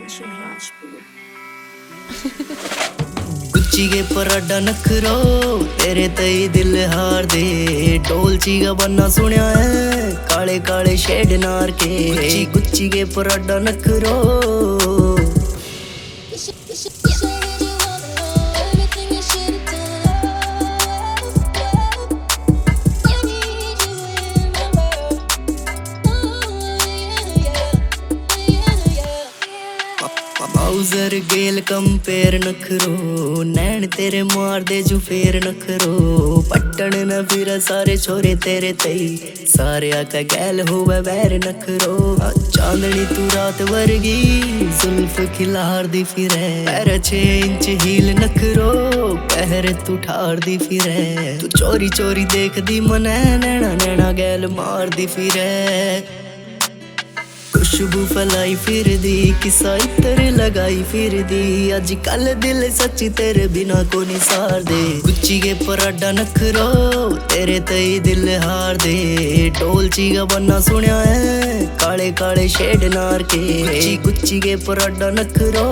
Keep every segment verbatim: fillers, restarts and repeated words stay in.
Anshin Rajput. Gucci के Prada नखरो तेरे तई दिल हार दे डोलची का बन्ना सुनिया है काले काले शेड नार के गुच्ची गुच्ची के पराडा नखरो माउजर गेल कंपेयर नखरो नैन तेरे मार दे जू फेर नखरो पट्टन न फिर सारे छोरे तेरे तई सारे आका गैल होवे बैर नखरो चांदनी तू रात वर्गी जुल्फ खिलार दी फिरे पैर छे इंच हील नखरो पहर तू ठार दी फिरे तू चोरी चोरी देख दी मनै नैना नैना गैल मार दी फिरे खुशबू फैलाई फिर दी किसा इतर लगाई फिर दी अज कल दिल सच्ची तेरे बिना को निसार दे गुच्ची के पराडा नखरो तेरे तई दिल हार दे डोलची का बन्ना सुनिया है काले काले शेड नार के गुच्ची गुच्ची के पराडा नखरो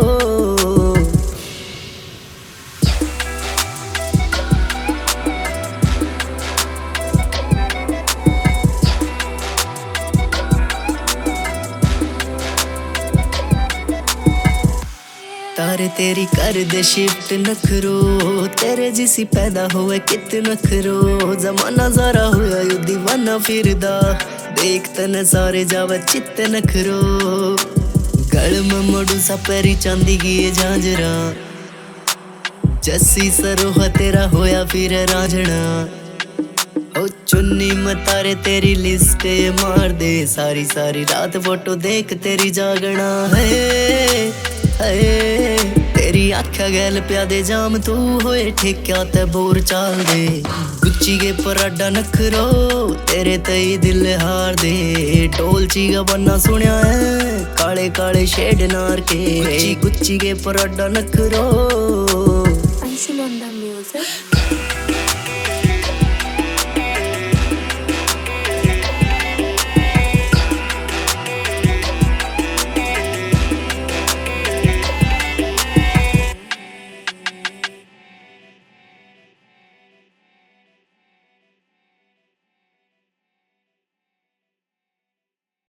तारे तेरी कर दे शिफ्ट नखरो तेरे जिसी पैदा होए कित नखरो जमाना जरा होया यू दीवाना फिरदा देख तन सारे जावा चित्त नखरो गल में मडू सा पैरी चांदी गिए झांझरा जस्सी सरोहा तेरा होया फिर रांझना ओ चुन्नी मतारे तेरी लिस्ट मार दे सारी सारी रात फोटो देख तेरी जागना है तेरी आख्या गैल प्यादे जाम तू होए ठेक्या ते बोर चाल दे गुच्ची के पराडा नखरो तेरे तई दिल हार दे डोलची का बन्ना सुनिया है काले काले शेड नार के गुच्ची गुच्ची के पराडा नखरो Anshin